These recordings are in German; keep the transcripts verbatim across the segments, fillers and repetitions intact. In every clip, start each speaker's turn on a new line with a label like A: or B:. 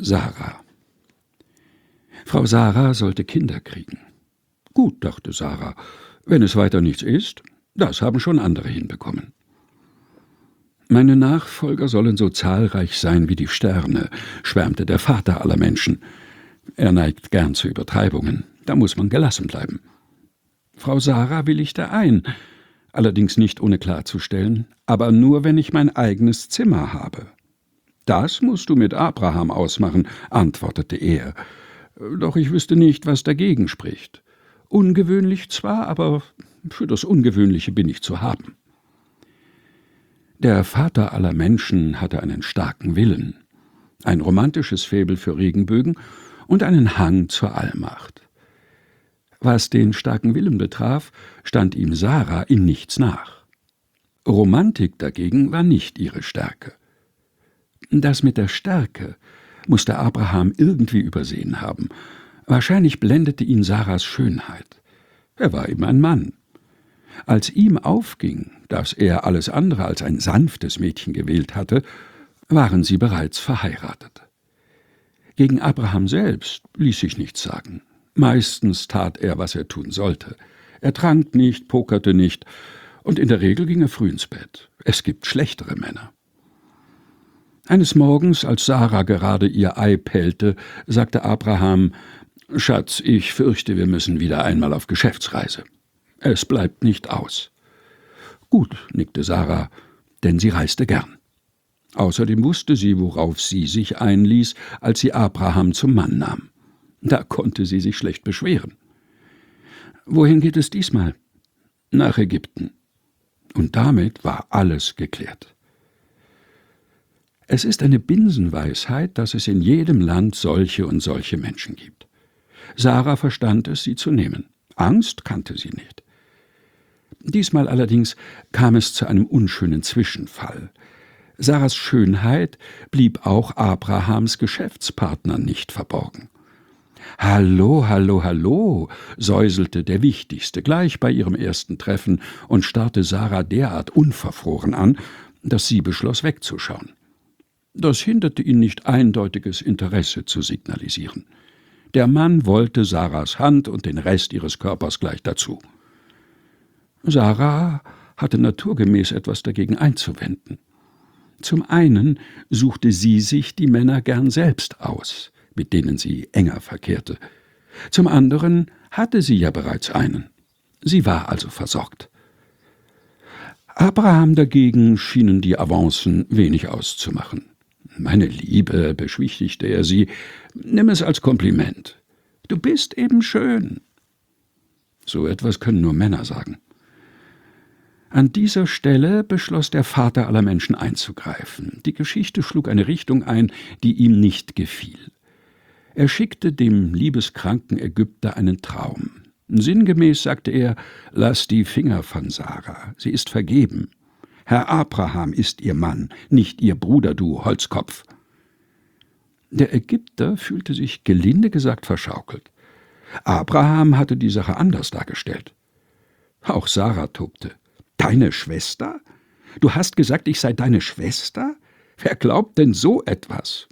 A: Sarah. Frau Sarah sollte Kinder kriegen. Gut, dachte Sarah, wenn es weiter nichts ist, das haben schon andere hinbekommen. Meine Nachfolger sollen so zahlreich sein wie die Sterne, schwärmte der Vater aller Menschen. Er neigt gern zu Übertreibungen, da muss man gelassen bleiben. Frau Sarah willigte ein, allerdings nicht ohne klarzustellen, aber nur, wenn ich mein eigenes Zimmer habe. »Das musst du mit Abraham ausmachen«, antwortete er. »Doch ich wüsste nicht, was dagegen spricht. Ungewöhnlich zwar, aber für das Ungewöhnliche bin ich zu haben.« Der Vater aller Menschen hatte einen starken Willen, ein romantisches Faible für Regenbögen und einen Hang zur Allmacht. Was den starken Willen betraf, stand ihm Sarah in nichts nach. Romantik dagegen war nicht ihre Stärke. Das mit der Stärke musste Abraham irgendwie übersehen haben. Wahrscheinlich blendete ihn Sarahs Schönheit. Er war eben ein Mann. Als ihm aufging, dass er alles andere als ein sanftes Mädchen gewählt hatte, waren sie bereits verheiratet. Gegen Abraham selbst ließ sich nichts sagen. Meistens tat er, was er tun sollte. Er trank nicht, pokerte nicht, und in der Regel ging er früh ins Bett. Es gibt schlechtere Männer. Eines Morgens, als Sarah gerade ihr Ei pellte, sagte Abraham: »Schatz, ich fürchte, wir müssen wieder einmal auf Geschäftsreise. Es bleibt nicht aus.« »Gut«, nickte Sarah, denn sie reiste gern. Außerdem wusste sie, worauf sie sich einließ, als sie Abraham zum Mann nahm. Da konnte sie sich schlecht beschweren. »Wohin geht es diesmal?« »Nach Ägypten.« Und damit war alles geklärt. Es ist eine Binsenweisheit, dass es in jedem Land solche und solche Menschen gibt. Sarah verstand es, sie zu nehmen. Angst kannte sie nicht. Diesmal allerdings kam es zu einem unschönen Zwischenfall. Sarahs Schönheit blieb auch Abrahams Geschäftspartner nicht verborgen. »Hallo, hallo, hallo«, säuselte der Wichtigste gleich bei ihrem ersten Treffen und starrte Sarah derart unverfroren an, dass sie beschloss, wegzuschauen. Das hinderte ihn nicht, eindeutiges Interesse zu signalisieren. Der Mann wollte Sarahs Hand und den Rest ihres Körpers gleich dazu. Sarah hatte naturgemäß etwas dagegen einzuwenden. Zum einen suchte sie sich die Männer gern selbst aus, mit denen sie enger verkehrte. Zum anderen hatte sie ja bereits einen. Sie war also versorgt. Abraham dagegen schienen die Avancen wenig auszumachen. »Meine Liebe«, beschwichtigte er sie, »nimm es als Kompliment. Du bist eben schön.« So etwas können nur Männer sagen. An dieser Stelle beschloss der Vater aller Menschen einzugreifen. Die Geschichte schlug eine Richtung ein, die ihm nicht gefiel. Er schickte dem liebeskranken Ägypter einen Traum. Sinngemäß sagte er: »Lass die Finger von Sarah, sie ist vergeben. Herr Abraham ist ihr Mann, nicht ihr Bruder, du Holzkopf.« Der Ägypter fühlte sich gelinde gesagt verschaukelt. Abraham hatte die Sache anders dargestellt. Auch Sarah tobte. »Deine Schwester? Du hast gesagt, ich sei deine Schwester? Wer glaubt denn so etwas?«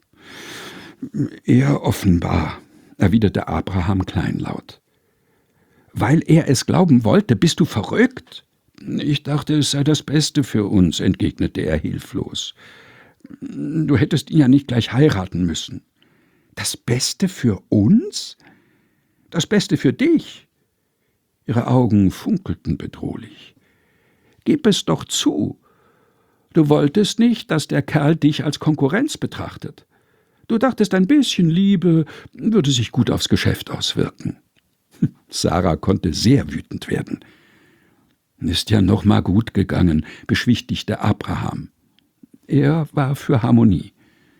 A: »Er offenbar«, erwiderte Abraham kleinlaut. »Weil er es glauben wollte, bist du verrückt?« »Ich dachte, es sei das Beste für uns«, entgegnete er hilflos. »Du hättest ihn ja nicht gleich heiraten müssen.« »Das Beste für uns? Das Beste für dich?« Ihre Augen funkelten bedrohlich. »Gib es doch zu. Du wolltest nicht, dass der Kerl dich als Konkurrenz betrachtet. Du dachtest, ein bisschen Liebe würde sich gut aufs Geschäft auswirken.« Sarah konnte sehr wütend werden. »Ist ja noch mal gut gegangen«, beschwichtigte Abraham. Er war für Harmonie.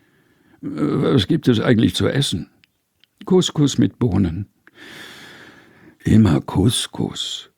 A: »Was gibt es eigentlich zu essen?« »Couscous mit Bohnen.« »Immer Couscous.«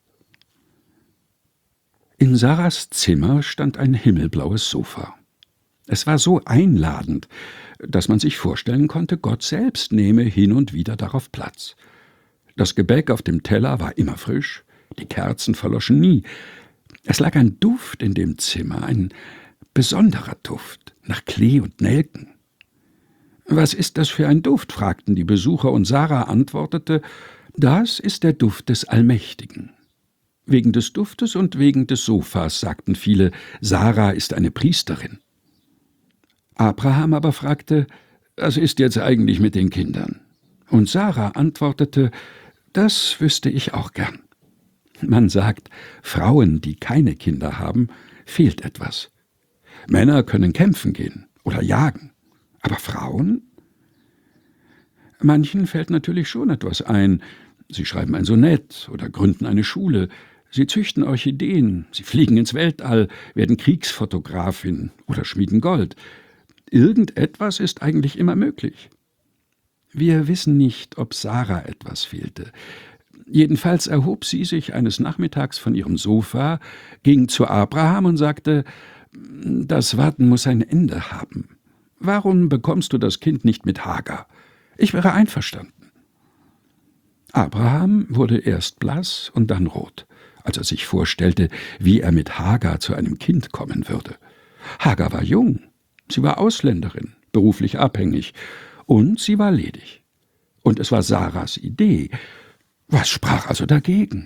A: In Sarahs Zimmer stand ein himmelblaues Sofa. Es war so einladend, dass man sich vorstellen konnte, Gott selbst nehme hin und wieder darauf Platz. Das Gebäck auf dem Teller war immer frisch, die Kerzen verloschen nie. Es lag ein Duft in dem Zimmer, ein besonderer Duft, nach Klee und Nelken. »Was ist das für ein Duft?« fragten die Besucher, und Sarah antwortete, »Das ist der Duft des Allmächtigen.« Wegen des Duftes und wegen des Sofas sagten viele, Sarah ist eine Priesterin. Abraham aber fragte, »Was ist jetzt eigentlich mit den Kindern?« Und Sarah antwortete, »Das wüsste ich auch gern.« Man sagt, Frauen, die keine Kinder haben, fehlt etwas. Männer können kämpfen gehen oder jagen, aber Frauen? Manchen fällt natürlich schon etwas ein. Sie schreiben ein Sonett oder gründen eine Schule. Sie züchten Orchideen, sie fliegen ins Weltall, werden Kriegsfotografin oder schmieden Gold. Irgendetwas ist eigentlich immer möglich. Wir wissen nicht, ob Sarah etwas fehlte. Jedenfalls erhob sie sich eines Nachmittags von ihrem Sofa, ging zu Abraham und sagte, »Das Warten muss ein Ende haben. Warum bekommst du das Kind nicht mit Hagar? Ich wäre einverstanden.« Abraham wurde erst blass und dann rot, als er sich vorstellte, wie er mit Hagar zu einem Kind kommen würde. Hagar war jung, sie war Ausländerin, beruflich abhängig, und sie war ledig. Und es war Sarahs Idee. Was sprach also dagegen?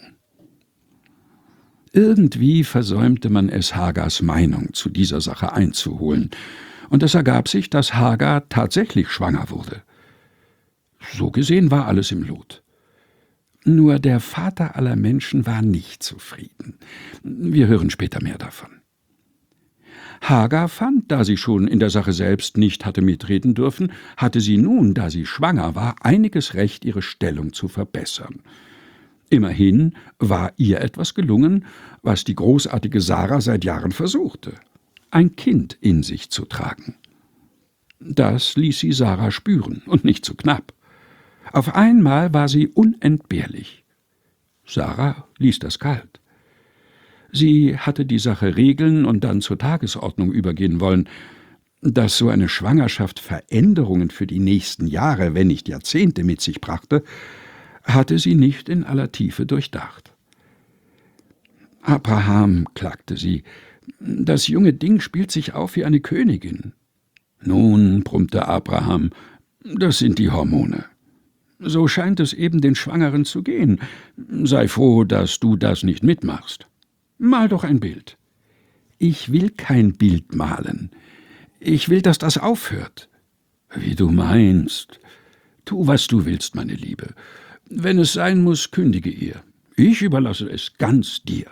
A: Irgendwie versäumte man es, Hagars Meinung zu dieser Sache einzuholen, und es ergab sich, dass Hagar tatsächlich schwanger wurde. So gesehen war alles im Lot. Nur der Vater aller Menschen war nicht zufrieden. Wir hören später mehr davon. Hagar fand, da sie schon in der Sache selbst nicht hatte mitreden dürfen, hatte sie nun, da sie schwanger war, einiges Recht, ihre Stellung zu verbessern. Immerhin war ihr etwas gelungen, was die großartige Sarah seit Jahren versuchte: ein Kind in sich zu tragen. Das ließ sie Sarah spüren, und nicht zu knapp. Auf einmal war sie unentbehrlich. Sarah ließ das kalt. Sie hatte die Sache regeln und dann zur Tagesordnung übergehen wollen. Dass so eine Schwangerschaft Veränderungen für die nächsten Jahre, wenn nicht Jahrzehnte mit sich brachte, hatte sie nicht in aller Tiefe durchdacht. »Abraham«, klagte sie, »das junge Ding spielt sich auf wie eine Königin.« »Nun«, brummte Abraham, »das sind die Hormone. So scheint es eben den Schwangeren zu gehen. Sei froh, dass du das nicht mitmachst. Mal doch ein Bild.« »Ich will kein Bild malen. Ich will, dass das aufhört.« »Wie du meinst. Tu, was du willst, meine Liebe. Wenn es sein muss, kündige ihr. Ich überlasse es ganz dir.«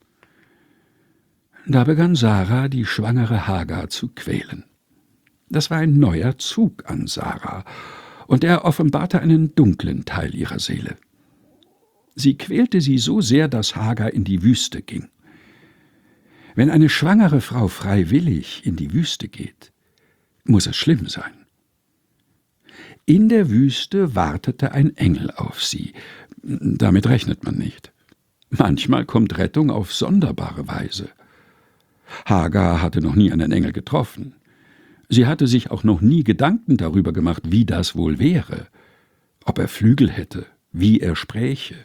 A: Da begann Sarah, die schwangere Hagar zu quälen. Das war ein neuer Zug an Sarah, und er offenbarte einen dunklen Teil ihrer Seele. Sie quälte sie so sehr, dass Hagar in die Wüste ging. Wenn eine schwangere Frau freiwillig in die Wüste geht, muss es schlimm sein. In der Wüste wartete ein Engel auf sie. Damit rechnet man nicht. Manchmal kommt Rettung auf sonderbare Weise. Hagar hatte noch nie einen Engel getroffen. Sie hatte sich auch noch nie Gedanken darüber gemacht, wie das wohl wäre, ob er Flügel hätte, wie er spräche.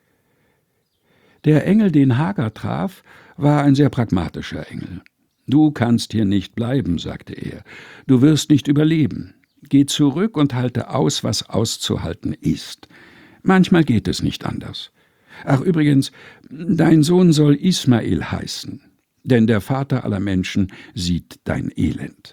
A: Der Engel, den Hagar traf, war ein sehr pragmatischer Engel. »Du kannst hier nicht bleiben«, sagte er. »Du wirst nicht überleben. Geh zurück und halte aus, was auszuhalten ist. Manchmal geht es nicht anders. Ach übrigens, dein Sohn soll Ismael heißen, denn der Vater aller Menschen sieht dein Elend.«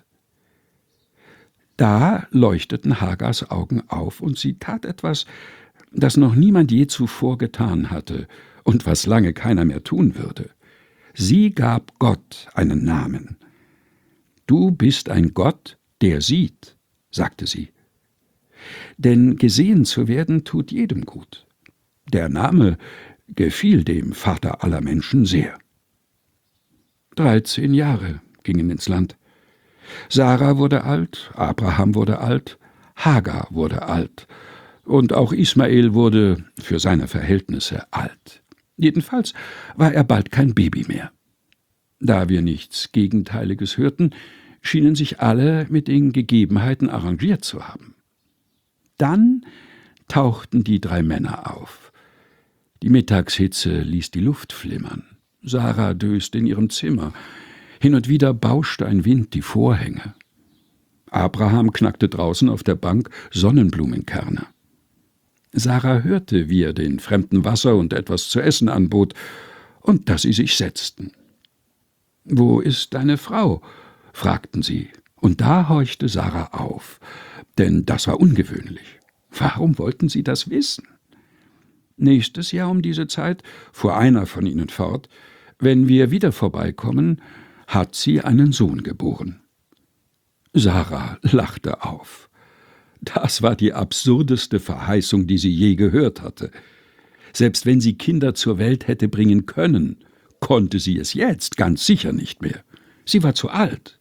A: Da leuchteten Hagars Augen auf, und sie tat etwas, das noch niemand je zuvor getan hatte und was lange keiner mehr tun würde. Sie gab Gott einen Namen. »Du bist ein Gott, der sieht«, sagte sie. Denn gesehen zu werden tut jedem gut. Der Name gefiel dem Vater aller Menschen sehr. Dreizehn Jahre gingen ins Land. Sarah wurde alt, Abraham wurde alt, Hagar wurde alt, und auch Ismael wurde für seine Verhältnisse alt. Jedenfalls war er bald kein Baby mehr. Da wir nichts Gegenteiliges hörten, schienen sich alle mit den Gegebenheiten arrangiert zu haben. Dann tauchten die drei Männer auf. Die Mittagshitze ließ die Luft flimmern. Sarah döste in ihrem Zimmer. Hin und wieder bauschte ein Wind die Vorhänge. Abraham knackte draußen auf der Bank Sonnenblumenkerne. Sarah hörte, wie er den Fremden Wasser und etwas zu essen anbot, und dass sie sich setzten. »Wo ist deine Frau?« fragten sie, und da horchte Sarah auf, denn das war ungewöhnlich. Warum wollten sie das wissen? »Nächstes Jahr um diese Zeit«, fuhr einer von ihnen fort, »wenn wir wieder vorbeikommen, hat sie einen Sohn geboren.« Sarah lachte auf. Das war die absurdeste Verheißung, die sie je gehört hatte. Selbst wenn sie Kinder zur Welt hätte bringen können, konnte sie es jetzt ganz sicher nicht mehr. Sie war zu alt.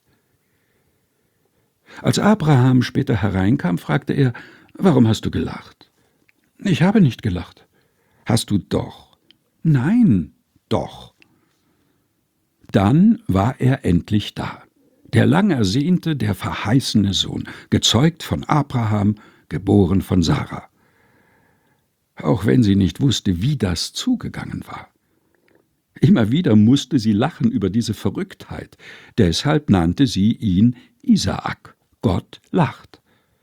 A: Als Abraham später hereinkam, fragte er, »Warum hast du gelacht?« »Ich habe nicht gelacht.« »Hast du doch?« »Nein, doch.« Dann war er endlich da. Der lang ersehnte, der verheißene Sohn, gezeugt von Abraham, geboren von Sarah. Auch wenn sie nicht wusste, wie das zugegangen war. Immer wieder musste sie lachen über diese Verrücktheit, deshalb nannte sie ihn Isaak, Gott lacht.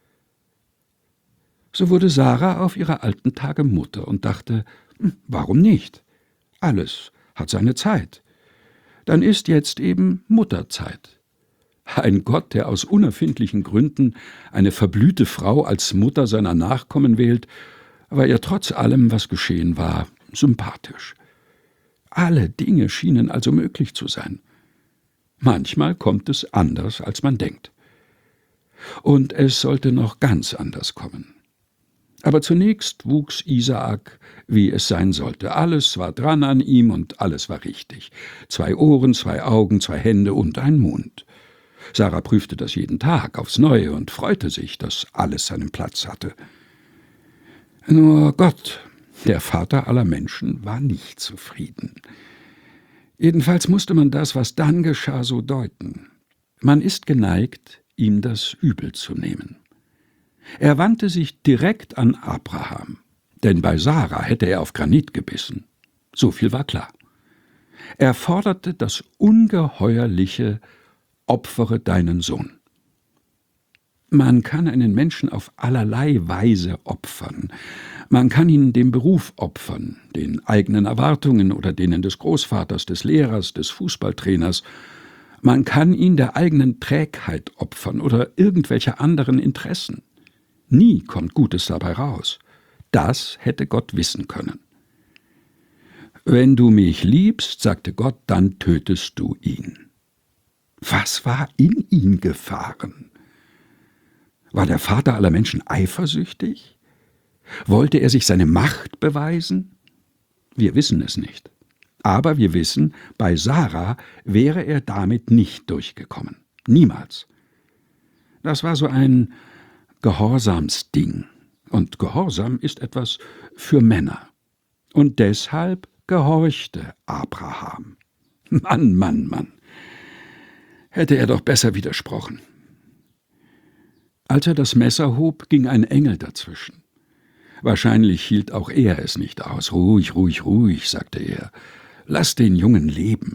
A: So wurde Sarah auf ihre alten Tage Mutter und dachte, warum nicht? Alles hat seine Zeit. Dann ist jetzt eben Mutterzeit. Ein Gott, der aus unerfindlichen Gründen eine verblühte Frau als Mutter seiner Nachkommen wählt, war ihr trotz allem, was geschehen war, sympathisch. Alle Dinge schienen also möglich zu sein. Manchmal kommt es anders, als man denkt. Und es sollte noch ganz anders kommen. Aber zunächst wuchs Isaak, wie es sein sollte. Alles war dran an ihm und alles war richtig. Zwei Ohren, zwei Augen, zwei Hände und ein Mund. Sarah prüfte das jeden Tag aufs Neue und freute sich, dass alles seinen Platz hatte. Nur Gott, der Vater aller Menschen, war nicht zufrieden. Jedenfalls musste man das, was dann geschah, so deuten. Man ist geneigt, ihm das übel zu nehmen. Er wandte sich direkt an Abraham, denn bei Sarah hätte er auf Granit gebissen. So viel war klar. Er forderte das ungeheuerliche »Opfere deinen Sohn«. Man kann einen Menschen auf allerlei Weise opfern. Man kann ihn dem Beruf opfern, den eigenen Erwartungen oder denen des Großvaters, des Lehrers, des Fußballtrainers. Man kann ihn der eigenen Trägheit opfern oder irgendwelcher anderen Interessen. Nie kommt Gutes dabei raus. Das hätte Gott wissen können. »Wenn du mich liebst«, sagte Gott, »dann tötest du ihn.« Was war in ihn gefahren? War der Vater aller Menschen eifersüchtig? Wollte er sich seine Macht beweisen? Wir wissen es nicht. Aber wir wissen, bei Sarah wäre er damit nicht durchgekommen. Niemals. Das war so ein Gehorsamsding. Und Gehorsam ist etwas für Männer. Und deshalb gehorchte Abraham. Mann, Mann, Mann. Hätte er doch besser widersprochen. Als er das Messer hob, ging ein Engel dazwischen. Wahrscheinlich hielt auch er es nicht aus. »Ruhig, ruhig, ruhig«, sagte er. »Lass den Jungen leben.«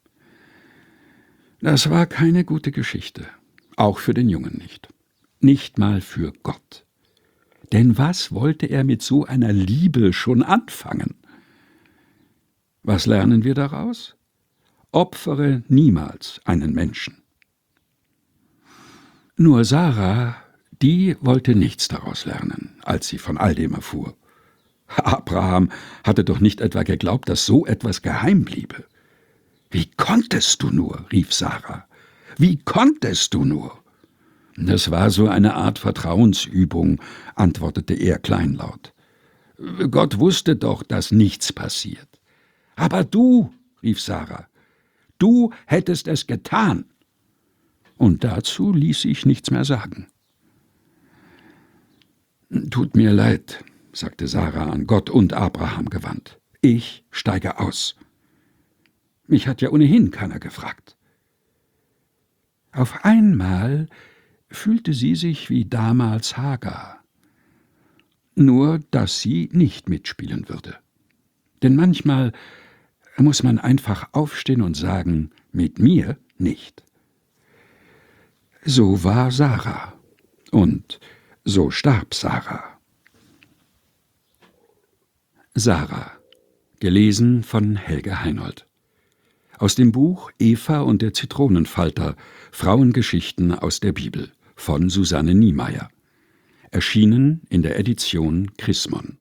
A: Das war keine gute Geschichte, auch für den Jungen nicht. Nicht mal für Gott. Denn was wollte er mit so einer Liebe schon anfangen? Was lernen wir daraus? Opfere niemals einen Menschen. Nur Sarah, die wollte nichts daraus lernen, als sie von all dem erfuhr. Abraham hatte doch nicht etwa geglaubt, dass so etwas geheim bliebe. »Wie konntest du nur?« rief Sarah. »Wie konntest du nur?« »Das war so eine Art Vertrauensübung«, antwortete er kleinlaut. »Gott wusste doch, dass nichts passiert.« »Aber du«, rief Sarah, »du hättest es getan.« Und dazu ließ sich nichts mehr sagen. »Tut mir leid«, sagte Sarah an Gott und Abraham gewandt. »Ich steige aus. Mich hat ja ohnehin keiner gefragt.« Auf einmal fühlte sie sich wie damals Hagar. Nur, dass sie nicht mitspielen würde. Denn manchmal muss man einfach aufstehen und sagen, mit mir nicht. So war Sarah. Und so starb Sarah. Sarah. Gelesen von Helge Heinold. Aus dem Buch Eva und der Zitronenfalter – Frauengeschichten aus der Bibel von Susanne Niemeyer. Erschienen in der Edition Chrismon.